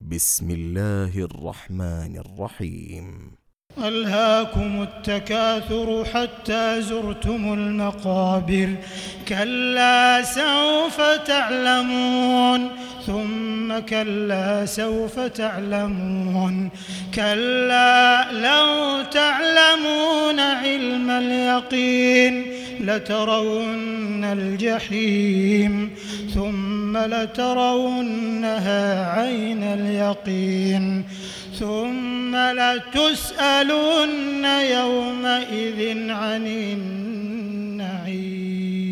بسم الله الرحمن الرحيم. ألهاكم التكاثر حتى زرتم المقابر كلا سوف تعلمون ثم كلا سوف تعلمون كلا لو تعلمون علم اليقين لترون الجحيم ثم لترونها عين اليقين ثم لتسألن يومئذ عن النعيم.